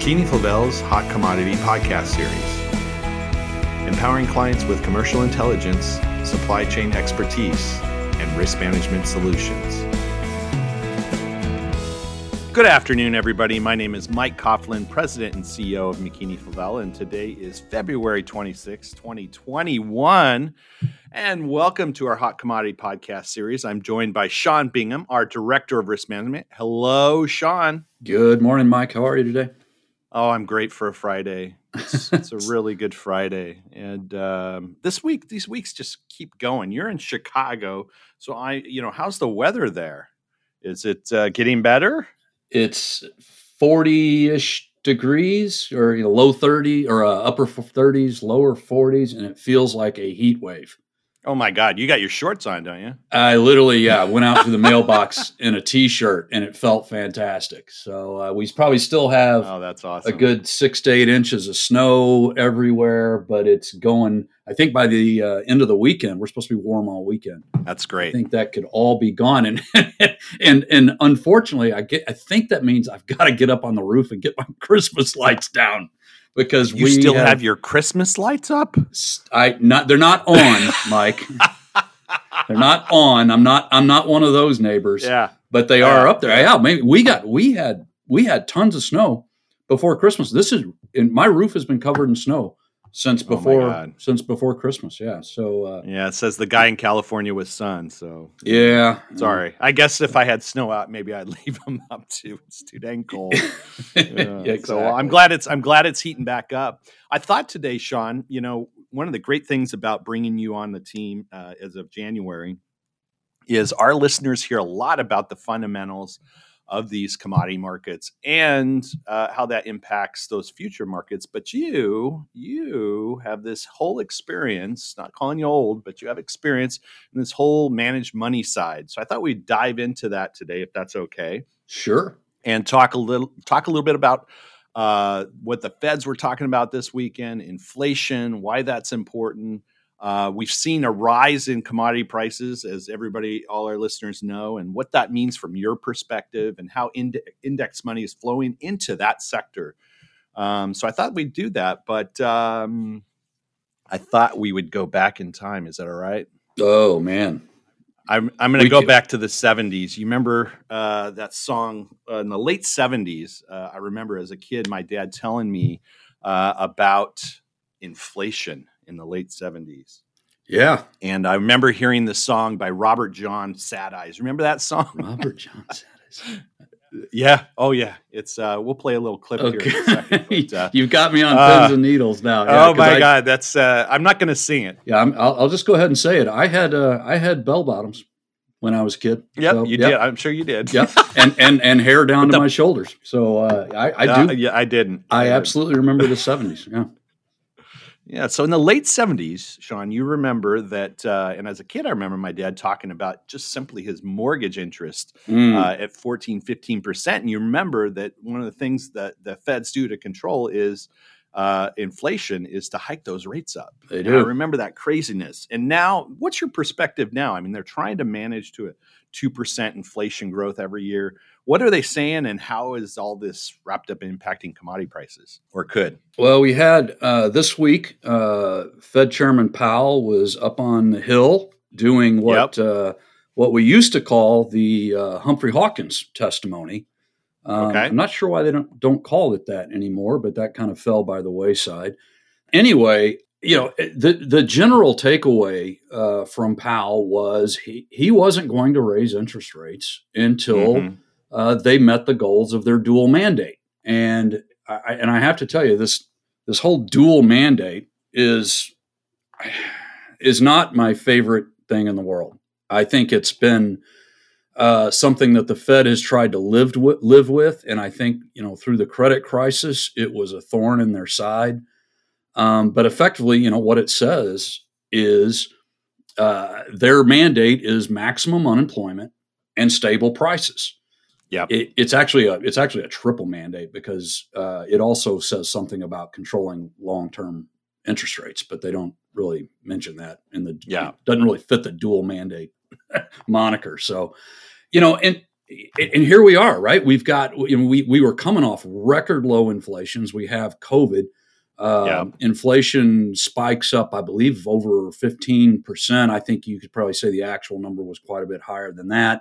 McKinney-Flavel's Hot Commodity Podcast Series, empowering clients with commercial intelligence, supply chain expertise, and risk management solutions. Good afternoon, everybody. My name is Mike Coughlin, President and CEO of McKinney-Flavel, and today is February 26, 2021. And welcome to our Hot Commodity Podcast Series. I'm joined by Sean Bingham, our Director of Risk Management. Hello, Sean. Good morning, Mike. How are you today? Oh, I'm great for a Friday. It's a really good Friday. And these weeks just keep going. You're in Chicago. So how's the weather there? Is it getting better? It's 40-ish degrees, or low 30 or upper 30s, lower 40s, and it feels like a heat wave. Oh my God, you got your shorts on, don't you? I literally, went out to the mailbox in a t-shirt, and it felt fantastic. So we probably still have that's awesome. A good 6 to 8 inches of snow everywhere, but it's going. I think by the end of the weekend, we're supposed to be warm all weekend. That's great. I think that could all be gone, and unfortunately, I think that means I've got to get up on the roof and get my Christmas lights down. Because you still have your Christmas lights up? They're not on, Mike. They're not on. I'm not one of those neighbors. Yeah. But they are up there. Yeah, maybe we had tons of snow before Christmas. My roof has been covered in snow since before Christmas. Yeah. So it says the guy in California with sun. So yeah. Sorry. I guess if I had snow out, maybe I'd leave them up too. It's too dang cold. Exactly. So I'm glad it's heating back up. I thought today, Sean, one of the great things about bringing you on the team as of January is our listeners hear a lot about the fundamentals of these commodity markets and how that impacts those future markets. But you have this whole experience, not calling you old, but you have experience in this whole managed money side. So I thought we'd dive into that today, if that's okay. Sure. And talk a little bit about what the Feds were talking about this weekend, inflation, why that's important. We've seen a rise in commodity prices, as all our listeners know, and what that means from your perspective and how index money is flowing into that sector. So I thought we'd do that, but I thought we would go back in time. Is that all right? Oh, man. I'm going to go back to the 70s. You remember that song in the late 70s? I remember as a kid, my dad telling me about inflation in the late 70s. Yeah. And I remember hearing the song by Robert John, Sad Eyes. Remember that song? Robert John, Sad Eyes. Yeah. Oh, yeah. It's we'll play a little clip here in a second. But, you've got me on pins and needles now. Yeah, my God. That's I'm not going to sing it. Yeah, I'll just go ahead and say it. I had bell bottoms when I was a kid. Yep, so, you did. I'm sure you did. Yep. and hair down to my shoulders. So I do. Yeah, I didn't. I absolutely remember the 70s. Yeah. Yeah. So in the late 70s, Sean, you remember that, and as a kid, I remember my dad talking about just simply his mortgage interest at 14, 15%. And you remember that one of the things that the Feds do to control is inflation is to hike those rates up. They do. And I remember that craziness. And now, what's your perspective now? I mean, they're trying to manage to a 2% inflation growth every year. What are they saying, and how is all this wrapped up in impacting commodity prices, or could? Well, we had this week, Fed Chairman Powell was up on the Hill doing what we used to call the Humphrey Hawkins testimony. Okay. I'm not sure why they don't call it that anymore, but that kind of fell by the wayside. Anyway, the general takeaway from Powell was he wasn't going to raise interest rates until they met the goals of their dual mandate. And I have to tell you, this whole dual mandate is not my favorite thing in the world. I think it's been something that the Fed has tried to live with, and I think through the credit crisis, it was a thorn in their side. But effectively, what it says is their mandate is maximum unemployment and stable prices. Yeah, it's actually a triple mandate because it also says something about controlling long-term interest rates, but they don't really mention that it doesn't really fit the dual mandate moniker. So, and and here we are, right? We've got, we were coming off record low inflations. We have COVID. Inflation spikes up, I believe, over 15%. I think you could probably say the actual number was quite a bit higher than that.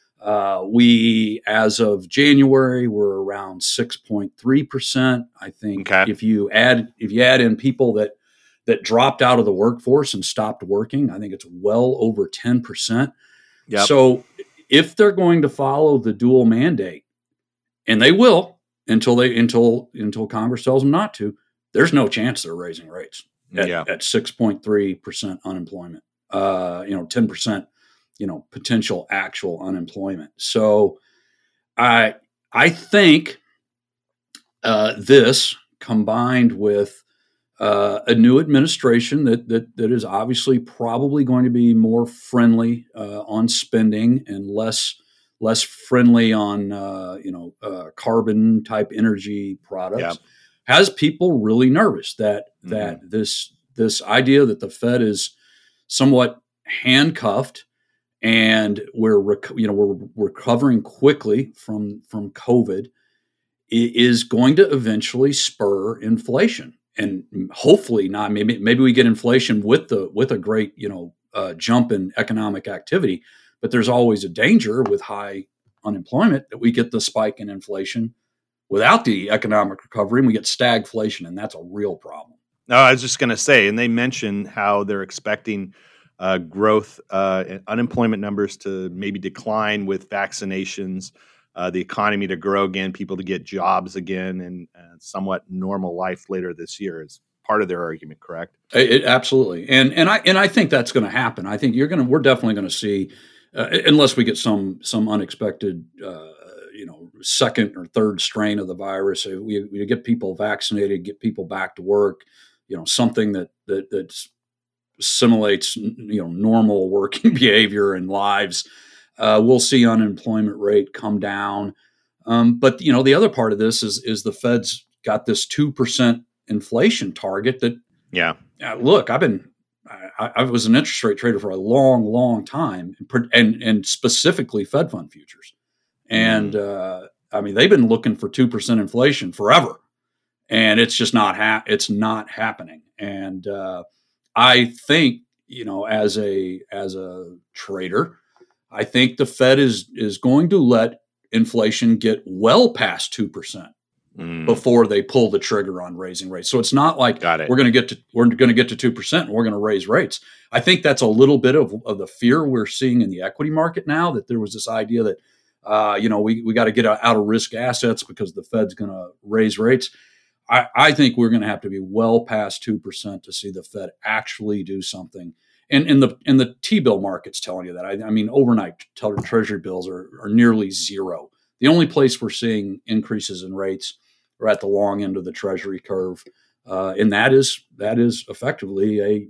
We, as of January, were around 6.3%. I think if you add in people that dropped out of the workforce and stopped working, I think it's well over 10%. Yep. So if they're going to follow the dual mandate, and they will until Congress tells them not to, there's no chance they're raising rates at 6.3% unemployment. 10%, potential actual unemployment. So I think this, combined with a new administration that is obviously probably going to be more friendly on spending and less friendly on carbon type energy products, has people really nervous that this idea that the Fed is somewhat handcuffed and we're recovering quickly from COVID is going to eventually spur inflation. And hopefully not. Maybe we get inflation with a great jump in economic activity, but there's always a danger with high unemployment that we get the spike in inflation without the economic recovery, and we get stagflation, and that's a real problem. No, I was just going to say, and they mentioned how they're expecting growth, unemployment numbers to maybe decline with vaccinations, the economy to grow again, people to get jobs again, and somewhat normal life later this year is part of their argument, correct? Absolutely, and I think that's going to happen. I think we're definitely going to see, unless we get some unexpected, second or third strain of the virus. We get people vaccinated, get people back to work, something that simulates normal working behavior and lives. We'll see unemployment rate come down. But the other part of this is the Fed's got this 2% inflation target that, look, I was an interest rate trader for a long, long time, and specifically Fed fund futures. And they've been looking for 2% inflation forever, and it's just not it's not happening. And I think, as a trader, I think the Fed is going to let inflation get well past 2% before they pull the trigger on raising rates. So it's not like we're going to get to 2% and we're going to raise rates. I think that's a little bit of the fear we're seeing in the equity market now, that there was this idea that we got to get out of risk assets because the Fed's going to raise rates. I think we're going to have to be well past 2% to see the Fed actually do something. And the T-bill market's telling you that. I mean, overnight Treasury bills are nearly zero. The only place we're seeing increases in rates are at the long end of the Treasury curve, and that is effectively a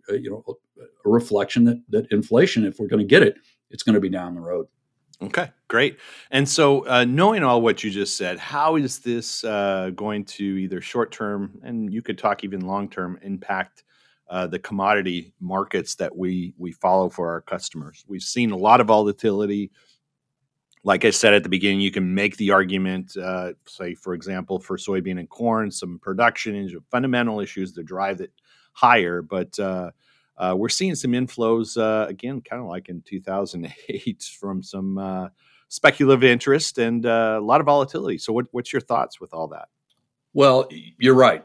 reflection that inflation, if we're going to get it, it's going to be down the road. Okay, great. And so knowing all what you just said, how is this going to either short-term, and you could talk even long-term, impact the commodity markets that we follow for our customers? We've seen a lot of volatility. Like I said at the beginning, you can make the argument, say, for example, for soybean and corn, some production and fundamental issues that drive it higher. But we're seeing some inflows, again, kind of like in 2008, from some speculative interest and a lot of volatility. So what's your thoughts with all that? Well, you're right.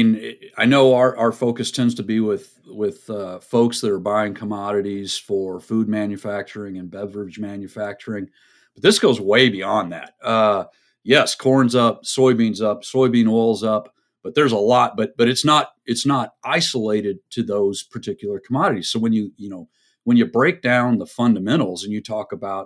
I know our focus tends to be with folks that are buying commodities for food manufacturing and beverage manufacturing, but this goes way beyond that. Yes, corn's up, soybean oil's up, but there's a lot. But it's not isolated to those particular commodities. So when you break down the fundamentals and you talk about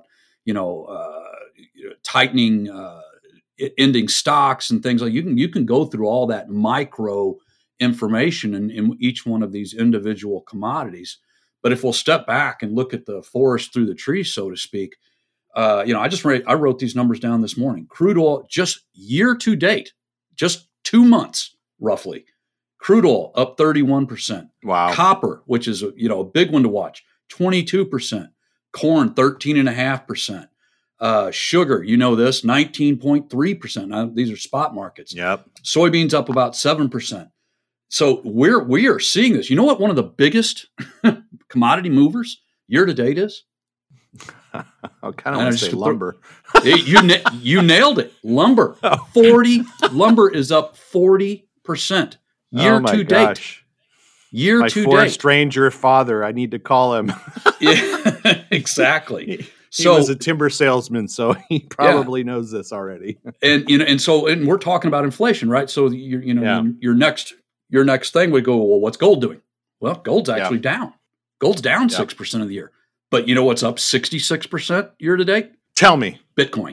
tightening. Ending stocks and things like you can go through all that micro information in each one of these individual commodities. But if we'll step back and look at the forest through the trees, so to speak, I wrote these numbers down this morning. Crude oil, just year to date, just 2 months roughly, crude oil up 31%. Wow. Copper, which is a big one to watch, 22%. Corn 13.5%. Sugar, you know this, 19.3%. Now, these are spot markets. Yep. Soybeans up about 7%. So we are seeing this. You know what one of the biggest commodity movers year to date is? I kind of want to say lumber. You nailed it. Lumber. 40. Lumber is up 40% year to date. Year My to forest date. ranger father. I need to call him. Yeah, exactly. He was a timber salesman, so he probably knows this already. And we're talking about inflation, right? So your next thing would go, well, what's gold doing? Well, gold's actually down. Gold's down 6% of the year. But you know what's up 66% year to date? Tell me. Bitcoin.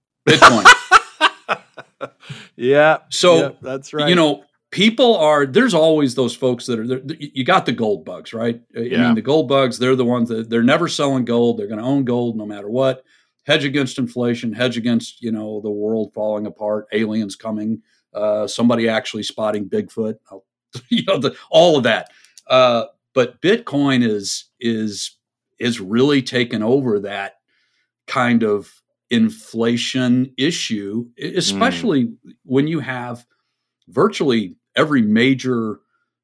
Yeah. So that's right. People there's always those folks that are, you got the gold bugs, right? I mean, the gold bugs, they're the ones that they're never selling gold. They're going to own gold no matter what. Hedge against inflation, hedge against, the world falling apart, aliens coming, somebody actually spotting Bigfoot, all of that. But Bitcoin is really taken over that kind of inflation issue, especially when you have virtually every major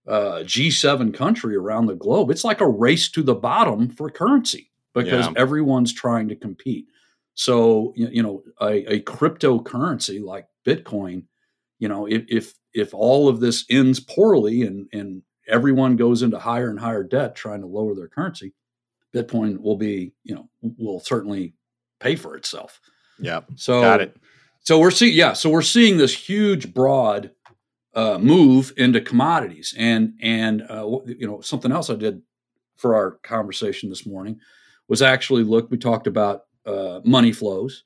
G7 country around the globe. It's like a race to the bottom for currency because everyone's trying to compete. So, a cryptocurrency like Bitcoin, if all of this ends poorly and everyone goes into higher and higher debt trying to lower their currency, Bitcoin will certainly pay for itself. Yeah. So got it. So we're seeing this huge, broad move into commodities, and something else I did for our conversation this morning was actually we talked about money flows.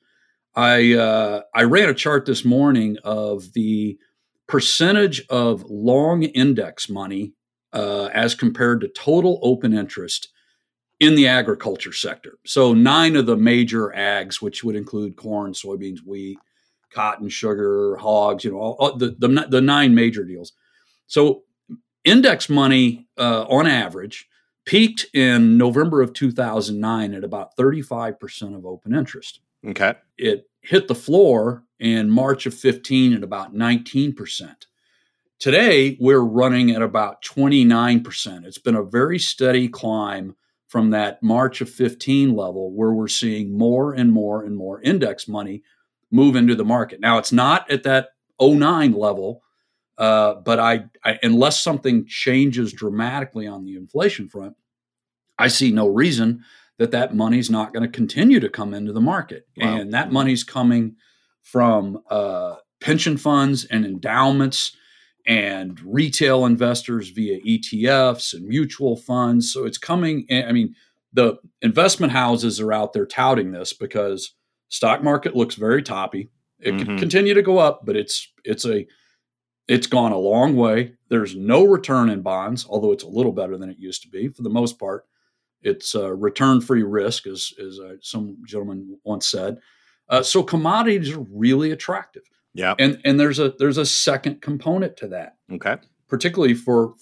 I ran a chart this morning of the percentage of long index money as compared to total open interest in the agriculture sector. So 9 of the major ags, which would include corn, soybeans, wheat, cotton, sugar, hogs, all the 9 major deals. So index money on average peaked in November of 2009 at about 35% of open interest. Okay. It hit the floor in March of 15 at about 19%. Today, we're running at about 29%. It's been a very steady climb from that March of 15 level where we're seeing more and more and more index money move into the market. Now, it's not at that 09 level, but I unless something changes dramatically on the inflation front, I see no reason that money's not going to continue to come into the market. Wow. And that money's coming from pension funds and endowments and retail investors via ETFs and mutual funds. So it's coming. I mean, the investment houses are out there touting this because stock market looks very toppy. It could continue to go up, but it's gone a long way. There's no return in bonds, although it's a little better than it used to be. For the most part, it's return-free risk, as some gentleman once said. So commodities are really attractive. Yeah, and there's a second component to that. Okay, particularly for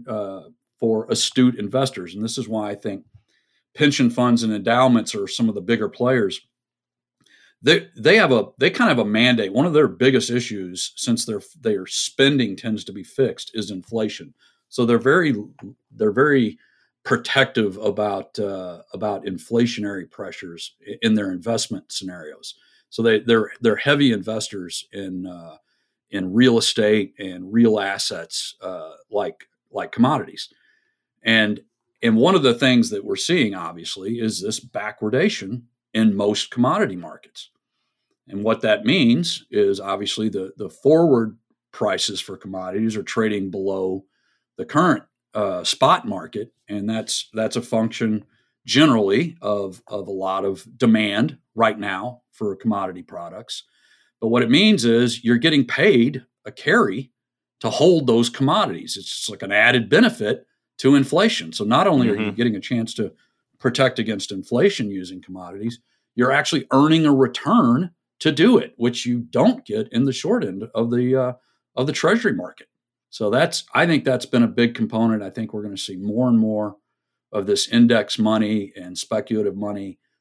astute investors, and this is why I think pension funds and endowments are some of the bigger players. They kind of have a mandate. One of their biggest issues, since their spending tends to be fixed, is inflation. So they're very protective about inflationary pressures in their investment scenarios. So they're heavy investors in real estate and real assets like commodities. And one of the things that we're seeing, obviously, is this backwardation in most commodity markets. And what that means is, obviously, the forward prices for commodities are trading below the current spot market, and that's a function generally of a lot of demand right now for commodity products. But what it means is you're getting paid a carry to hold those commodities. It's just like an added benefit to inflation. So not only are you getting a chance to protect against inflation using commodities, you're actually earning a return to do it, which you don't get in the short end of the treasury market. So I think that's been a big component. I think we're going to see more and more of this index money and speculative money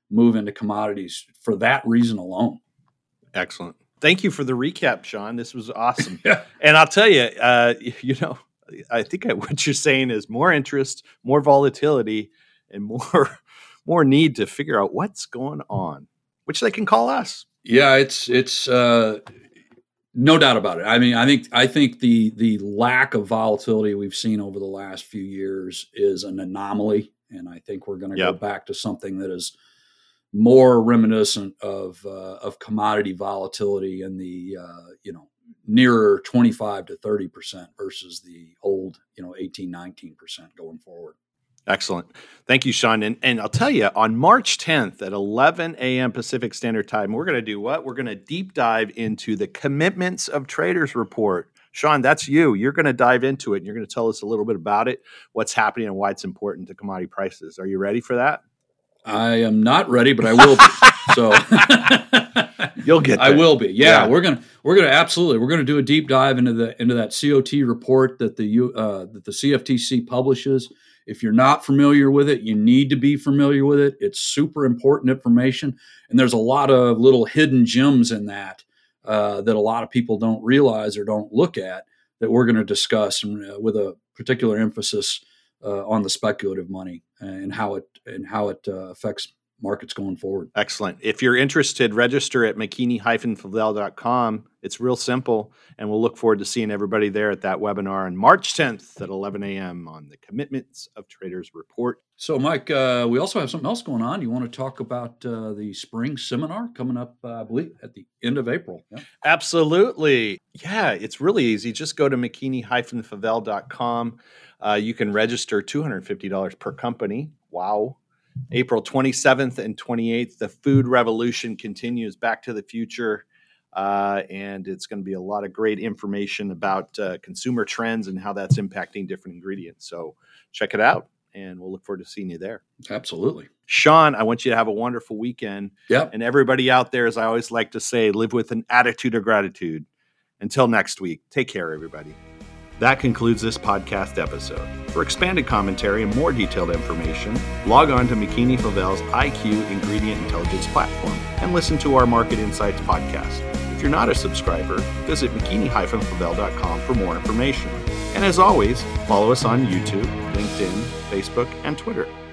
move into commodities for that reason alone. Excellent. Thank you for the recap, Sean. This was awesome. Yeah. And I'll tell you, I think what you're saying is more interest, more volatility, and more need to figure out what's going on, which they can call us. Yeah, it's no doubt about it. I mean, I think the lack of volatility we've seen over the last few years is an anomaly, and I think we're going to go back to something that is more reminiscent of commodity volatility in the nearer 25 to 30% versus the old 18-19% going forward. Excellent. Thank you, Sean. And I'll tell you, on March 10th at 11 a.m. Pacific Standard Time, we're going to do what? We're going to deep dive into the Commitments of Traders report. Sean, that's you. You're going to dive into it, and you're going to tell us a little bit about it, what's happening, and why it's important to commodity prices. Are you ready for that? I am not ready, but I will be. So you'll get there. I will be. Yeah. We're gonna absolutely. We're gonna do a deep dive into that COT report that the CFTC publishes. If you're not familiar with it, you need to be familiar with it. It's super important information, and there's a lot of little hidden gems in that that a lot of people don't realize or don't look at that we're going to discuss, with a particular emphasis on the speculative money and how it affects markets going forward. Excellent. If you're interested, register at mckinney-favell.com. It's real simple, and we'll look forward to seeing everybody there at that webinar on March 10th at 11 a.m. on the Commitments of Traders report. So, Mike, we also have something else going on. You want to talk about the spring seminar coming up, I believe, at the end of April? Yeah? Absolutely. Yeah, it's really easy. Just go to mckinney-favell.com. You can register $250 per company. Wow. April 27th and 28th, the food revolution continues, Back to the Future. And it's going to be a lot of great information about consumer trends and how that's impacting different ingredients. So check it out, and we'll look forward to seeing you there. Absolutely. Sean, I want you to have a wonderful weekend. Yep. And everybody out there, as I always like to say, live with an attitude of gratitude. Until next week, take care, everybody. That concludes this podcast episode. For expanded commentary and more detailed information, log on to McKinney-Favell's IQ Ingredient Intelligence platform and listen to our Market Insights podcast. If you're not a subscriber, visit mckinney-favell.com for more information. And as always, follow us on YouTube, LinkedIn, Facebook, and Twitter.